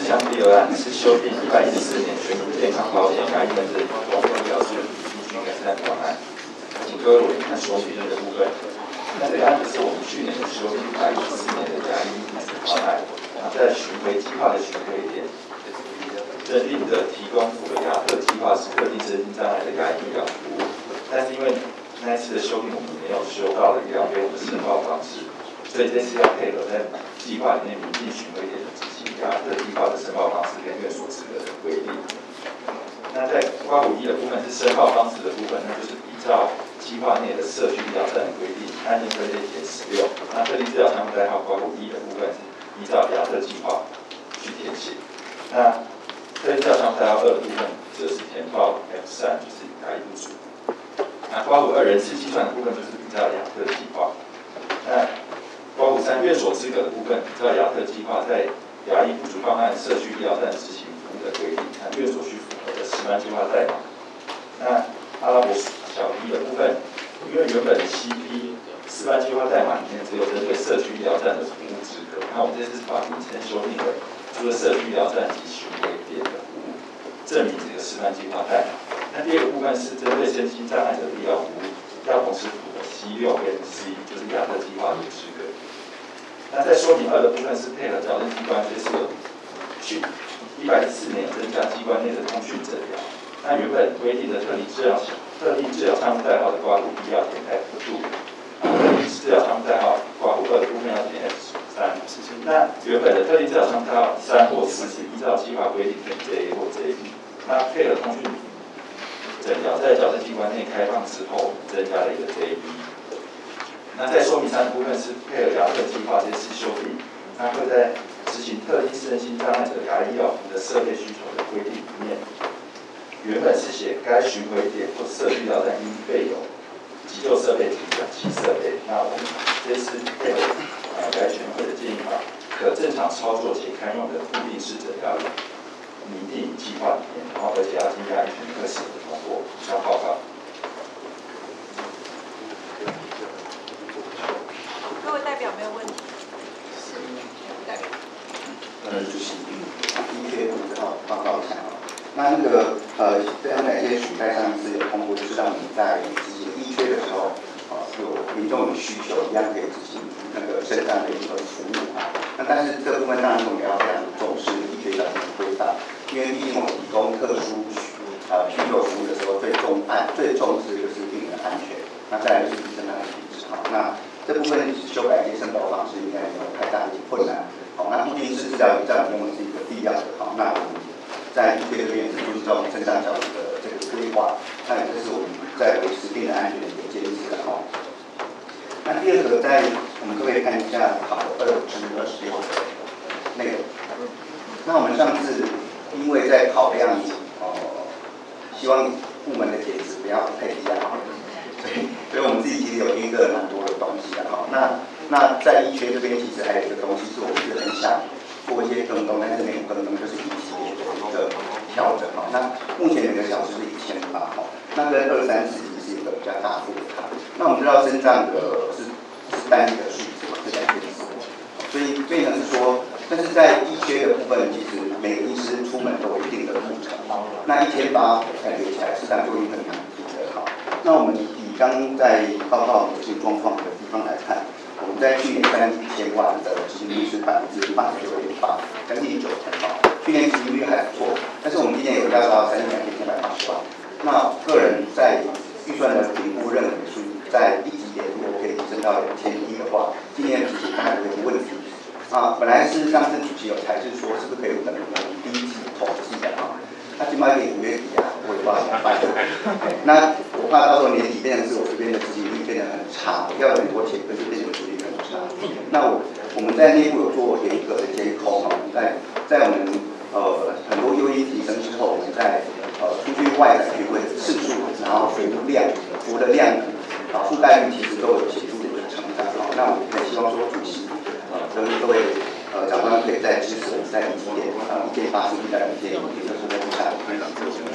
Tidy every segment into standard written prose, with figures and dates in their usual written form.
项第二案是修订114年全民健康保险甲乙本证公共医疗事宜进行改善方案，请各位委员看说明的部分。那这个案子是我们去年修订114年的甲乙本证方案，在巡回计划的巡回点，认定的提供符合亚特计划是特定身心障碍的甲乙医疗服务，但是因为那一次的修订我们没有修到了医疗费用的申报方式，所以这次要配合在计划里面明定巡回点的执行亚特计划的申报方式跟院所资格的规定。那在刮胡一的部分是申报方式的部分，那就是依照计划内的社区医疗站的规定，案件分类填16。那特定治疗项目代号刮胡一的部分是依照亚特计划去填写。那特定治疗项目代号2的部分则是填报 F3，就是甲乙不足。那刮胡2人次计算的部分就是依照亚特计划。那刮胡3院所资格的部分，依照亚特计划在甲乙不足方案社区医疗站执行服务的规定，那院所需符合的10班计划代码。那阿拉伯小一的部分，因为原本的 CP 10班计划代码里面只有针对社区医疗站的服务资格，那我们这次把名称修订为除了社区医疗站及巡回点的服务，证明这个10班计划代码。那第二个部分是针对身心障碍者的医疗服务，要同时符合 C6跟 C， 就是亚特计划的资格。那在说明2的部分是配合矫正机关，这是去114年增加机关内的通讯诊疗。那原本规定的特定治疗项目代号的刮胡1要填 F2， 特定治疗项目代号刮胡2的部分要填 F3。那原本的特定治疗项目代号3或4是依照计划规定填 JA 或 JB。那配合通讯诊疗在矫正机关内开放之后，增加了一个 JB。那在说明3的部分是配合亚特计划这次修订，那会在执行特定身心障碍者甲乙医疗服务的设备需求的规定里面，原本是写该巡回点或社区医疗站应备有急救设备及氧气设备。那我们这次配合该全会的建议法，可正常操作且堪用的固定式诊疗拟定计划里面，然后而且要经过安全科室的通过。以上报告。 各位代表没有问题？是，代表。 主席，第一报告一下啊。那非常感谢许代上一次有通过，就是让我们在执行医缺的时候，有民众有需求，一样可以执行身障的一个服务啊。那但是这部分当然我们也要非常重视医学的规范，因为毕竟我们提供特殊需求服务的时候，最重视就是病人的安全，那再来就是医生的品质哈。那这部分修改一些申报方式应该没有太大的困难。好，那固定式治疗站我们是一个必要的。好，那我们在医学这边是遵照身障教育的这个规划，那也就是我们在维持病人安全的一个坚持的哈。那第二个，我们各位看一下考2至26的内容。那我们上次因为在考量希望部门的减值不要太低啊，所以我们自己其实有预热了蛮多的东西的哈。那在医学这边其实还有一个东西是我们是很想做一些更动，但是没有更动，就是以级别的一个调整哈。那目前每个小时是1800哈，那跟234其实是一个比较大幅的差。那我们知道身障的是单一的数字嘛，是2件事，所以变成是说，但是在医学的部分，其实每个医师出门都有一定的路程，那1800感觉起来是就已经很难比的哈。那我们以刚在报告有些状况的地方来看，我们在去年3000万的执行率是89.8%，将近90%哈。去年执行率还不错，但是我们今年有要到32,780万。那个人在预算的评估认为是在1级点如果可以提升到2100的话，今年的执行大概没有问题。本来是上次主席有才是说是不是可以等我们第一季统计的哈。那起码5月底啊，我也不知道怎么办。那我怕到时候年底变成是我这边的执行率变得很差，要很多钱，可是变得执行率很差。那我们在内部有做严格的监控哈，在我们很多优异提升之后，我们在出去外展巡回的次数，然后服务的量覆盖率其实都有显著的一个成长。那我们也希望说主席跟各位长官可以再支持我们在1级点1.8是1.1点，也就是说下非常支持。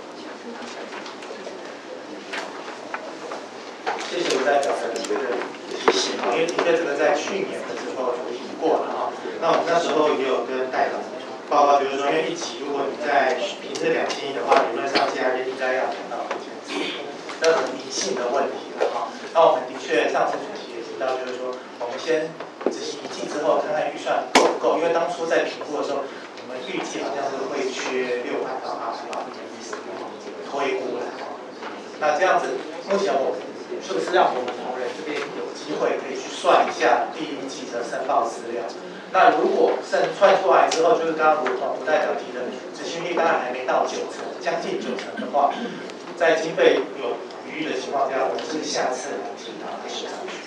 谢谢吴代表的觉得。 提醒因为的确这个在去年的时候有提过了那我们那时候也有跟代表报告，就是说，因为1级如果你在平日2000亿的话，理论上假日应该要谈到这很理性的问题了那我们的确上次主席也提到，就是说，我们先执行1季之后，看看预算够不够，因为当初在评估的时候，我们预计好像是会缺600到800万，推估了。那这样子，目前我们是不是让我们同仁这边有机会可以去算一下第1季的申报资料？那如果算出来之后，就是刚刚如同吴代表提的，执行率当然还没到90%，将近90%的话，在经费有余裕的情况下，我们是下次来提它的市场去。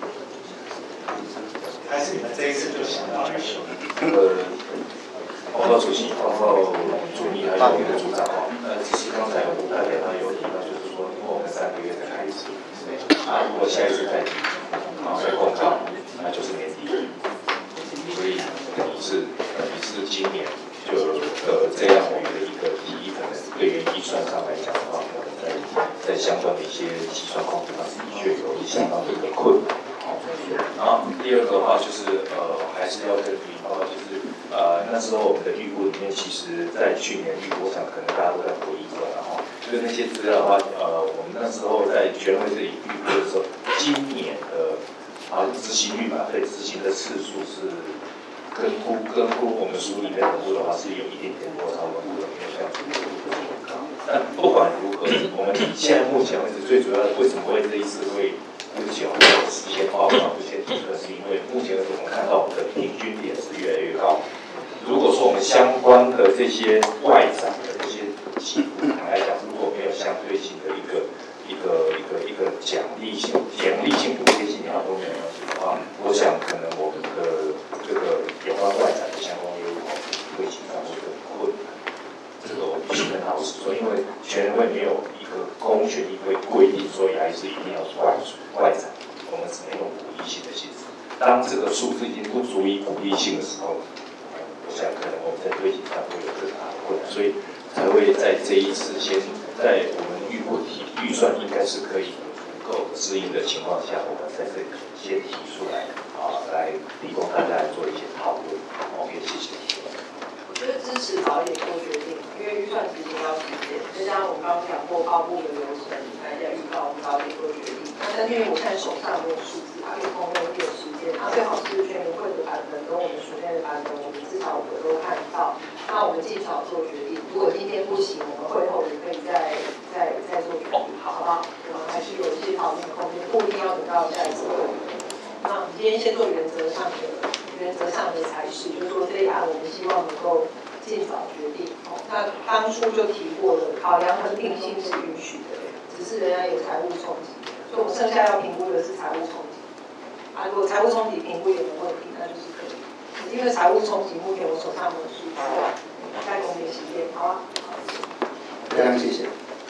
还是你们这一次就想到来说？ 报告主席、报告主秘还有我们的组长只是刚才吴代表他有提到，就是说，因为我们3个月才开始，如果下一次再提，再公告，那就是年底。所以你是今年就这样我们的一个提议，可能对于预算上来讲的话，可能在相关的一些计算控制上的确有相当的一个困难。然后第二个的话就是还是要跟你报告，就是那时候我们的预估里面，其实在去年我想可能大家都在做预算就是那些资料的话，我们那时候在全会这里预估的时候，今年的执行率嘛，对执行的次数是。跟我们书里面的估的话是有一点点落差的，没有像但不管如何，我们现在目前为止最主要的，为什么会这一次会不久时间报告不先提出，是因为目前为止我们看到我们的平均点是越来越高。如果说我们相关的这些外展的这些起伏来讲，如果没有相对性的一个奖励性补贴性都没有的话，我想可能我们的这个有关外展的相关业务会经常会很困难。这个我必须跟老师说，因为全人会没有一个公权力会规定说还是一定要外展，我们只能用鼓励性的性质。当这个数字已经不足以鼓励性的时候，我想可能我们在推行上会有更大的困难，所以才会在这一次先在我们预算应该是可以够指引的情况下，我们在这里先提出来来提供大家来做一些讨论。OK， 谢谢。 我觉得支持早一点做决定，因为预算执行要时间，就像我们刚刚讲过报部的流程，大家预告我们早一点做决定。但是因为我看手上没有数字，它可以通过一点时间，最好是全民会的版本跟我们书面的版本，我们至少都看到。那我们尽早做决定。如果今天不行，我们会后也可以再做决定，好不好？我们还是有一些讨论的空间，不一定要等到下一次会议。那我们今天先做原则上的裁示，就是说这一案我们希望能够尽早决定。那当初就提过了，考量和定性是允许的，只是人家有财务冲击，所以我们剩下要评估的是财务冲击。如果财务冲击评估也没问题，那就是可以。因为财务冲击目前我手上没有数字，再公平时间，好啊。 非常谢谢。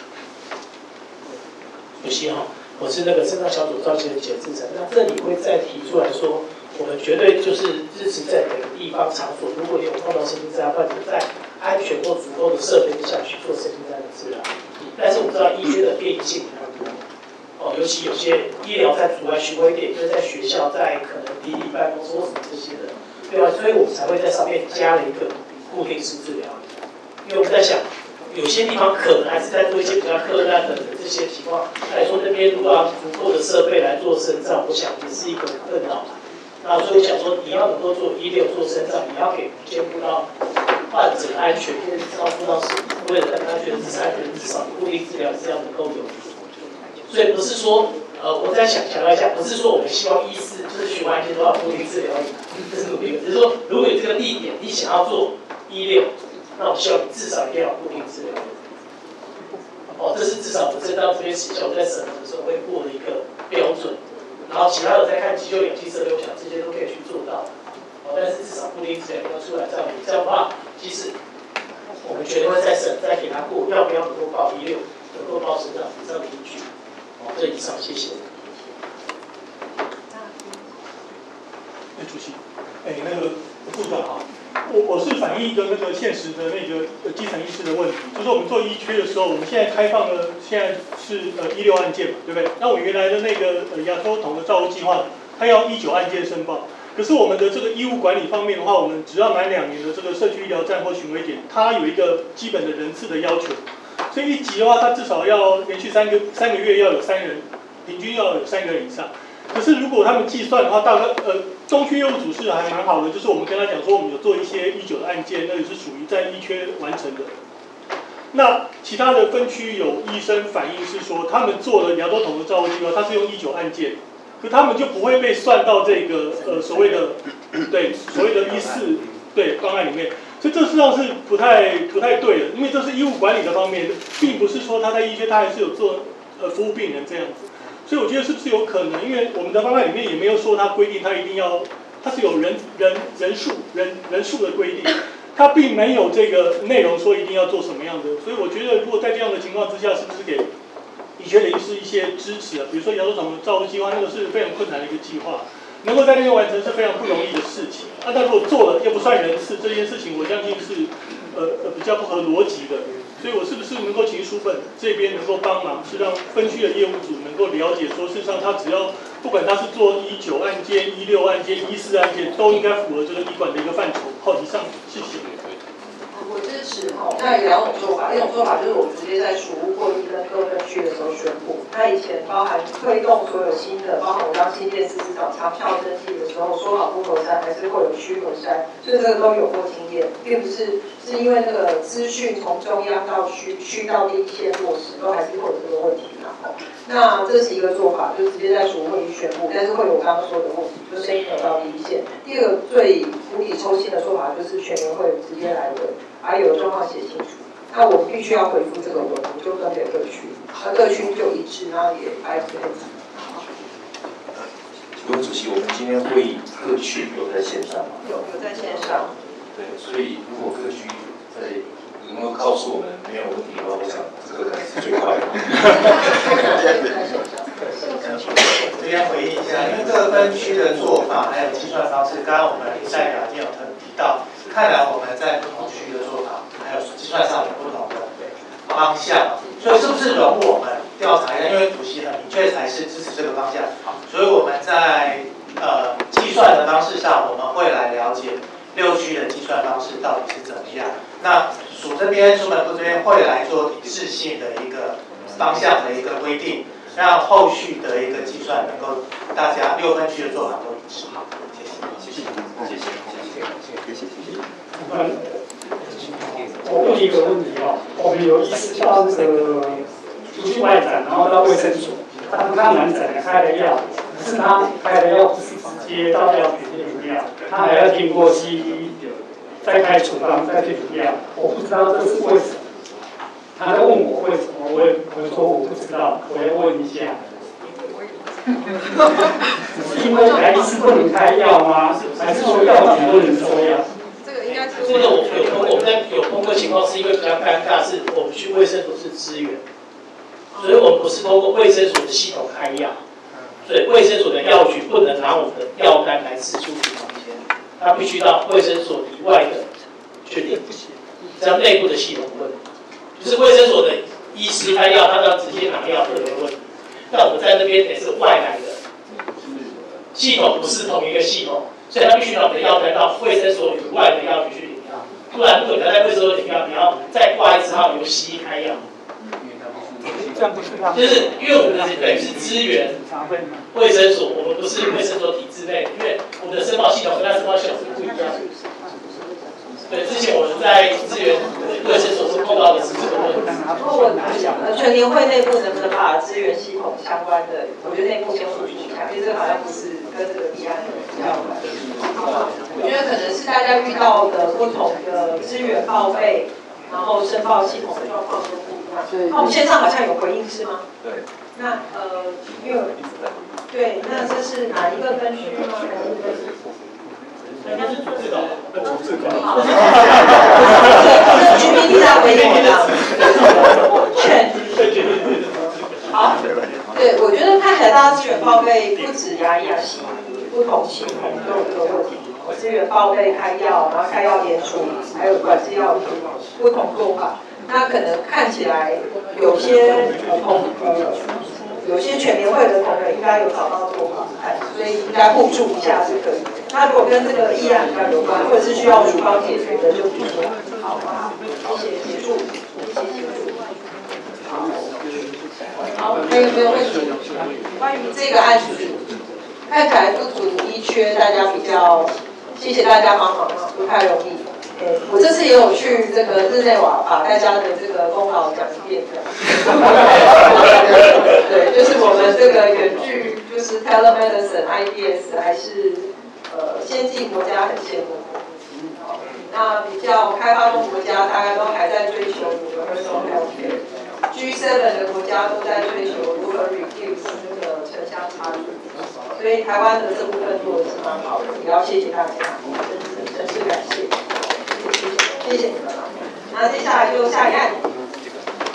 主席我是那个政大小组召集人简志成。那这里会再提出来说，我们绝对就是支持在每个地方场所，如果有碰到身心障碍患者，在安全或足够的设备下去做身心障碍的治疗。但是我们知道医学的变异性比较多，尤其有些医疗在阻碍巡回点，就是在学校、在可能地理办公室或什么这些的，对吧？所以我们才会在上面加了一个固定式治疗，因为我们在想。有些地方可能还是在做一些比较困难的这些情况来说，那边如果要足够的设备来做身障，我想也是一个困扰。那所以想说，你要能够做1/6做身障，你要给兼顾到患者安全，跟照顾到为了安全至少固定治疗是要能够有。所以不是说我在强调一下，不是说我们希望医师就是学完全都要固定治疗，这是努力的，只是说如果有这个地点，你想要做1/6。那我希望你至少一定要固定治疗。这是至少我知道这边学校在审核的时候会过的一个标准。然后其他的再看急救、氧气设备，我想这些都可以去做到。但是至少固定治疗要出来，这样的话，其实我们全都会再审，再给他过，要不要能够报1/6，能够报身上这样的依据。这以上，谢谢。 主席，那个副长我是反映一个那个现实的那个基层医师的问题，就是我们做医缺的时候，我们现在开放了，现在是16案件嘛，对不对？那我原来的那个亚洲统的照护计划，它要19案件申报。可是我们的这个医务管理方面的话，我们只要满2年的这个社区医疗站或巡回点，它有一个基本的人次的要求。所以1级的话，它至少要连续3个月要有3人，平均要有3个人以上。可是如果他们计算的话，大概东区业务组是还蛮好的，就是我们跟他讲说，我们有做一些19的案件，那也是属于在医缺完成的。那其他的分区有医生反映是说，他们做了亚洲统的照护计划，他是用19案件，可他们就不会被算到这个所谓的14对方案里面。所以这事实上是不太对的，因为这是医务管理的方面，并不是说他在医缺他还是有做服务病人这样子。所以我觉得是不是有可能，因为我们的方案里面也没有说它规定它一定要，它是有人数的规定，它并没有这个内容说一定要做什么样的。所以我觉得如果在这样的情况之下，是不是给医学的医师一些支持啊？比如说亚洲统的照护计划，那个是非常困难的一个计划，能够在那边完成是非常不容易的事情。那他如果做了又不算人次，这件事情我相信是比较不合逻辑的。所以我是不是能够请书本这边能够帮忙，是让分区的业务组能够了解说，事实上他只要不管他是做19案件、16案件、14案件，都应该符合这个医管的一个范畴。好，以上谢谢。 我支持哦。那有2种做法，一种做法就是我们直接在署务会议跟各分区的时候宣布。那以前包含推动所有新的，包含我当新店市市长长效登记的时候，说好不合山还是会有区合山，所以这个都有过经验，并不是因为那个资讯从中央到区到第一线落实，都还是会有这个问题嘛。那这是一个做法，就直接在署会议宣布，但是会有我刚刚说的问题，就声音没有到第一线。第二个最无底抽薪的做法就是全员会直接来问，还有状况写清楚。那我们必须要回复这个文，我们就分给各区，那各区就一致，然后也挨着配置。 请问主席，我们今天会议各区有在线上吗？ 有在线上。 对，所以如果各区能够告诉我们没有问题的话，我想这个可能是最快的。 这边回应一下，因为各分区的做法还有计算方式，刚刚我们在聊天有提到，看来我们在不同区的做法还有计算上有不同的方向，所以是不是容我们调查一下？因为主席很明确才是支持这个方向，所以我们在计算的方式上，我们会来了解6区的计算方式到底是怎么样。那署这边、书本部这边会来做一致性的一个方向的一个规定，让后续的一个计算能够大家6分区的做法都一致。好，谢谢。 我问一个问题哦，我们有医师到那个出去外展，然后到卫生所，他不看门诊开了药，可是他开的药不是直接到药局去领药，他还要经过西医再开处方再去领药，我不知道这是为什么。他在问我为什么，我说我不知道，我要问一下。是因为来医师不能开药吗？还是说药局不能收药？ 这个我们在有碰过情况，是因为比较尴尬，是我们去卫生所是支援，所以我们不是通过卫生所的系统开药，所以卫生所的药局不能拿我们的药单来支出处方签，他必须到卫生所以外的去领，这样内部的系统问，就是卫生所的医师开药，他要直接拿药这个问题，那我们在那边也是外来的，系统不是同一个系统。所以他必须把我们的药单到卫生所以外的药局去领药，不然如果你要在卫生所领药，你要再挂一次号由西医开药。就是因为我们等于是支援卫生所，我们不是卫生所体制内，因为我们的申报系统跟他申报系统是不一样的。对，之前我们在支援卫生所是碰到的是这个问题。 全联会内部能不能把资源系统相关的，我觉得内部先互助看，因为这个好像不是跟这个议案有关。我觉得可能是大家遇到的不同的资源报备，然后申报系统的状况都不一样。那我们线上好像有回应是吗？ 对。 那因为对，那这是哪一个分区吗？ 应该是组织稿， 组织稿。这居民力量回应的。劝。好。对，我觉得看起来大家资源报备不止牙医啊、西医，不同系统都有这个问题。 资源报备开药，然后开药点处理，还有管制药品不同做法。那可能看起来有些有些全联会的同仁应该有找到做法，所以应该互助一下是可以。那如果跟这个议案比较有关，或者是需要署方解决的，就提出来。好吧，谢谢协助，谢谢协助。好，还有没有问题？关于这个案子，看起来不足一缺，大家比较，谢谢大家帮忙，不太容易。我这次也有去这个日内瓦把大家的这个功劳讲一遍的。对，就是我们这个远距，就是 telemedicine IDS 还是先进国家很羡慕。那比较开发中国家大概都还在追求 universal healthcare。G7 的国家都在追求如何 reduce 那个城乡差距，所以台湾的这部分做的是蛮好的，也要谢谢大家，真是感谢，谢谢你们了。那接下来就下一案。